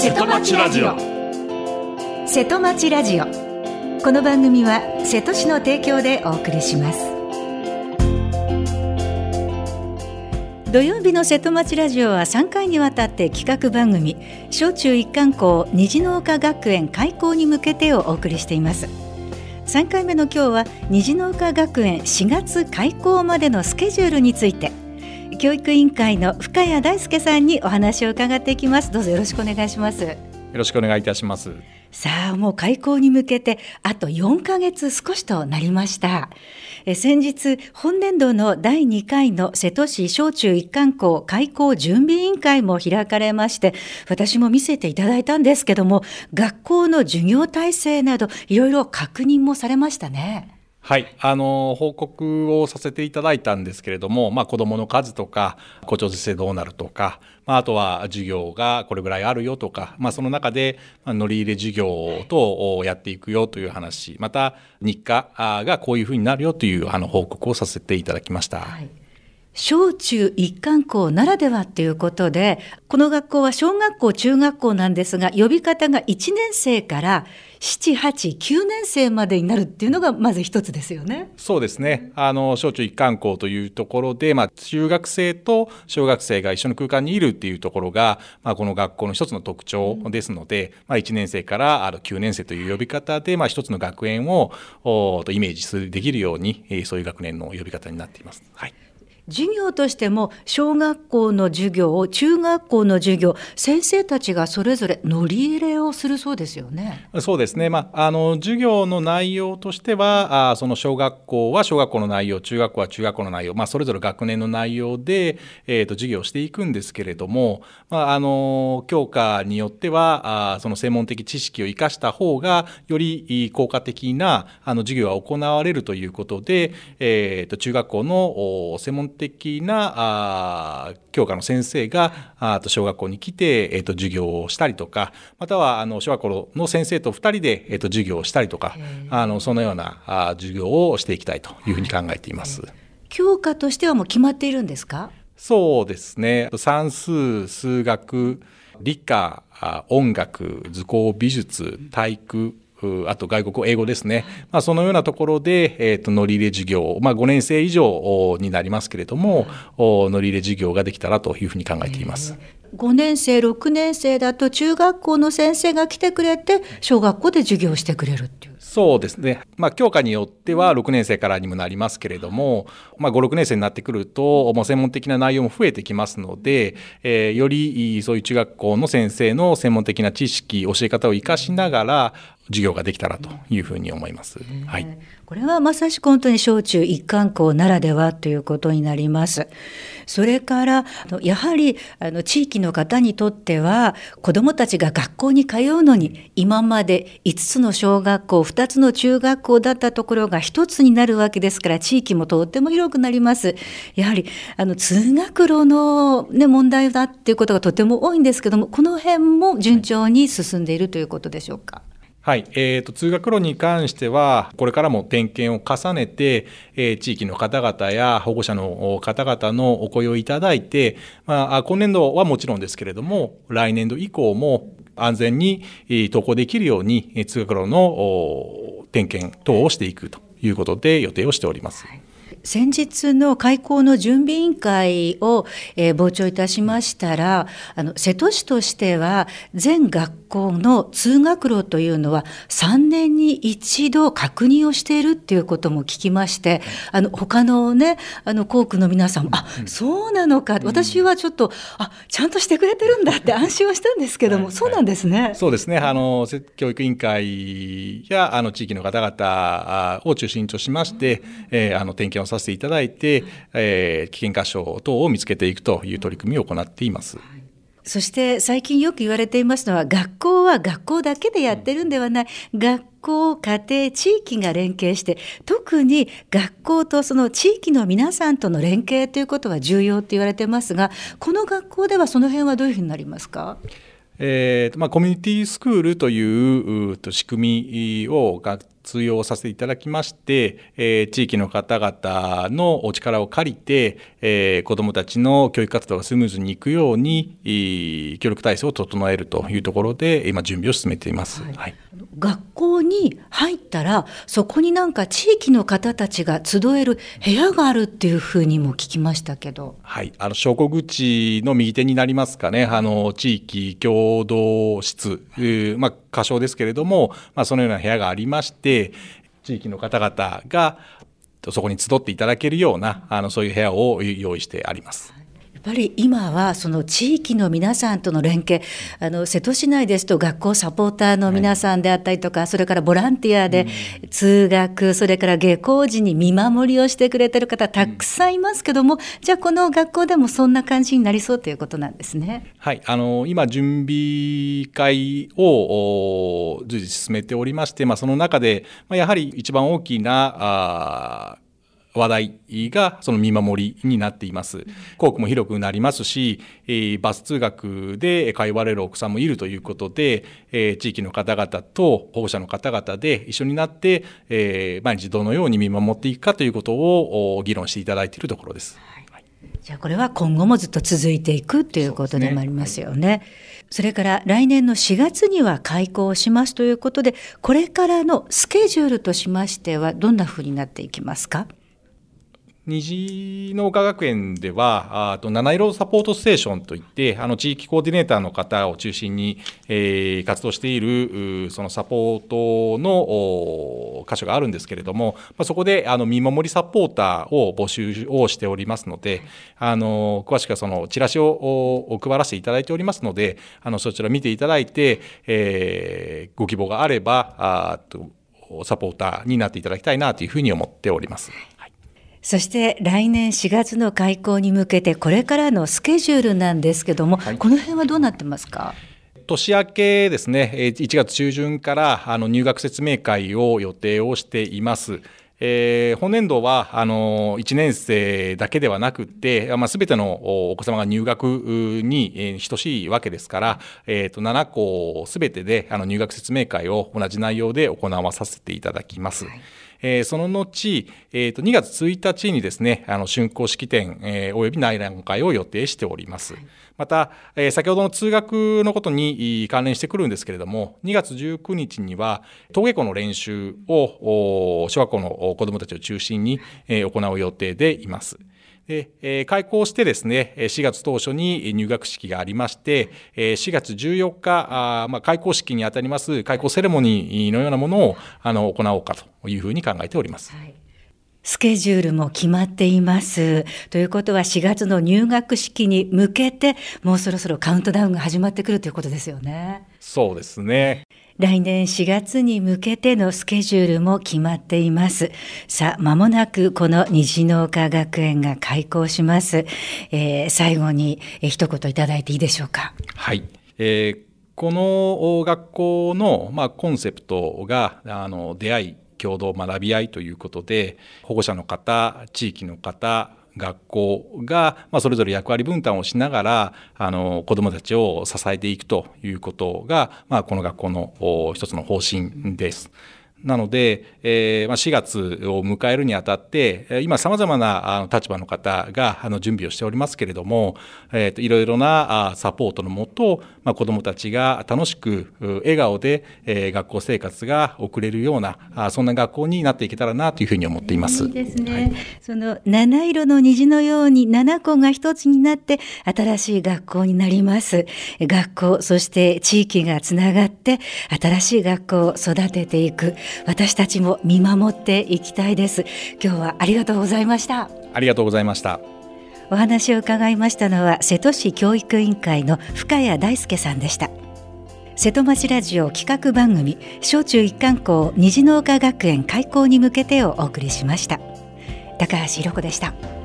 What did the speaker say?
瀬戸町ラジオ。 瀬戸町ラジオ。この番組は瀬戸市の提供でお送りします。土曜日の瀬戸町ラジオは3回にわたって企画番組小中一貫校虹の丘学園開校に向けてをお送りしています。3回目の今日は虹の丘学園4月開校までのスケジュールについて教育委員会の深谷大輔さんにお話を伺っていきます。どうぞよろしくお願いします。 よろしくお願いいたします。 さあ、もう開校に向けてあと4ヶ月少しとなりました。先日本年度の第2回の瀬戸市小中一貫校開校準備委員会も開かれまして、私も見せていただいたんですけども、学校の授業体制などいろいろ確認もされましたね。 はい、報告をさせていただいたんですけれども、子どもの数とか校長先生どうなるとか、あとは授業がこれぐらいあるよとか、その中で乗り入れ授業とやっていくよという話、また日課がこういうふうになるよという報告をさせていただきました。はい、 小中一貫校ならではということで、この学校は小学校中学校なんですが、呼び方が1年生から7、8、9年生までになるっていうのがまず一つですよね。 そうですね。小中一貫校というところで、中学生と小学生が一緒の空間にいるっていうところが、この学校の一つの特徴ですので、1年生から9年生という呼び方で、一つの学園をイメージできるように、そういう学年の呼び方になっています。はい。 授業としても小学校の授業、中学校の授業、先生たちがそれぞれ乗り入れをするそうですよね。 そうですね。授業の内容としては、その小学校は小学校の内容、中学校は中学校の内容、それぞれ学年の内容で、授業をしていくんですけれども、教科によってはその専門的知識を生かした方がより効果的な授業が行われるということで、中学校の専門的な教科の先生が小学校に来て、授業をしたりとか、または小学校の先生と2人で、授業をしたりとか、そのような授業をしていきたいというふうに考えています。 教科としてはもう決まっているんですか？ そうですね。算数、数学、理科、音楽、図工、美術、体育、あと外国語、英語ですね。そのようなところで、乗り入れ授業、5年生以上になりますけれども、乗り入れ授業ができたらというふうに考えています。 5年生、6年生だと中学校の先生が来てくれて、小学校で授業をしてくれるっていう。 そうですね。教科によっては6年生からにもなりますけれども、5、6年生になってくると、専門的な内容も増えてきますので、よりそういう中学校の先生の専門的な知識、教え方を生かしながら、授業ができたらというふうに思います。はい。 これはまさしく本当に小中一貫校ならではということになります。それからやはり地域の方にとっては子どもたちが学校に通うのに今まで5つの小学校2つの中学校だったところが1つになるわけですから、地域もとっても広くなります。やはり通学路の、問題だっていうことがとても多いんですけども、この辺も順調に進んでいるということでしょうか？ はい、通学路に関してはこれからも点検を重ねて、地域の方々や保護者の方々のお声をいただいて、今年度はもちろんですけれども来年度以降も安全に登校できるように通学路の点検等をしていくということで予定をしております。はい。 先日の開校の準備委員会を、傍聴いたしましたら、瀬戸市としては全学校の通学路というのは3年に一度確認をしているっていうことも聞きまして、他の校区の皆さんもそうなのか、私はちょっとちゃんとしてくれてるんだって安心をしたんですけども、そうなんですね。 そうですね。教育委員会や地域の方々を中心としまして、点検をさせていただいて、危険箇所等を見つけていくという取り組みを行っています。 そして最近よく言われていますのは、学校は学校だけでやってるんではない、学校、家庭、地域が連携して、特に学校とその地域の皆さんとの連携ということは重要と言われてますが、この学校ではその辺はどういうふうになりますか？ コミュニティスクールという仕組みを活用させていただきまして、地域の方々のお力を借りて、子どもたちの教育活動がスムーズにいくように協力体制を整えるというところで今準備を進めています。はい、 学校に入ったらそこになんか地域の方たちが集える部屋があるっていうふうにも聞きましたけど。 はい、昇降口の右手になりますかね、地域共同室、仮称ですけれども、そのような部屋がありまして、地域の方々がそこに集っていただけるようなそういう部屋を用意してあります。 やっぱり今はその地域の皆さんとの連携、瀬戸市内ですと学校サポーターの皆さんであったりとか、それからボランティアで通学、それから下校時に見守りをしてくれてる方たくさんいますけども、じゃあこの学校でもそんな感じになりそうということなんですね。 はい、今準備会を随時進めておりまして、その中でやはり一番大きな話題がその見守りになっています。校区も広くなりますし、バス通学で通われるお子さんもいるということで、地域の方々と保護者の方々で一緒になって、毎日どのように見守っていくかということを議論していただいているところです。はい、 じゃあこれは今後もずっと続いていくということでもありますよね。それから来年の4月には開校しますということで、これからのスケジュールとしましてはどんなふうになっていきますか？ 虹の丘学園では七色サポートステーションといって地域コーディネーターの方を中心に、活動しているそのサポートの箇所があるんですけれども、そこで見守りサポーターを募集をしておりますので、詳しくはそのチラシを配らせていただいておりますので、そちら見ていただいて、ご希望があればサポーターになっていただきたいなというふうに思っております。 そして来年4月の開校に向けてこれからのスケジュールなんですけども、この辺はどうなってますか？ 年明けですね、1月中旬から入学説明会を予定をしています。本年度は1年生だけではなくて、全てのお子様が入学に等しいわけですから、7校全てで入学説明会を同じ内容で行わさせていただきます。その後、2月1日にですね、竣工式典、および内覧会を予定しております。また、先ほどの通学のことに関連してくるんですけれども、2月19日には登下校の練習を小学校の子どもたちを中心に行う予定でいます。で、開校してですね、4月当初に入学式がありまして、4月14日、開校式にあたります開校セレモニーのようなものを行おうかというふうに考えております。はい、 スケジュールも決まっています。ということは4月の入学式に向けてもうそろそろカウントダウンが始まってくるということですよね。 そうですね。 来年4月に向けてのスケジュールも決まっています。さあ、間もなくこの虹の丘学園が開校します。最後に一言いただいていいでしょうか。 はい。この学校の、コンセプトが出会い、共同学び合いということで、保護者の方、地域の方、学校がそれぞれ役割分担をしながら子どもたちを支えていくということがこの学校の一つの方針です。なので、4月を迎えるにあたって今さまざまな立場の方が準備をしておりますけれども、いろいろなサポートのもと子どもたちが楽しく笑顔で学校生活が送れるようなそんな学校になっていけたらなというふうに思っています。 いいですね。はい、その七色の虹のように7校が一つになって新しい学校になります。学校そして地域がつながって新しい学校を育てていく、私たちも見守っていきたいです。今日はありがとうございました。 ありがとうございました。 お話を伺いましたのは瀬戸市教育委員会の深谷大輔さんでした。瀬戸町ラジオ企画番組小中一貫校虹の丘学園開校に向けてをお送りしました。高橋ひろ子でした。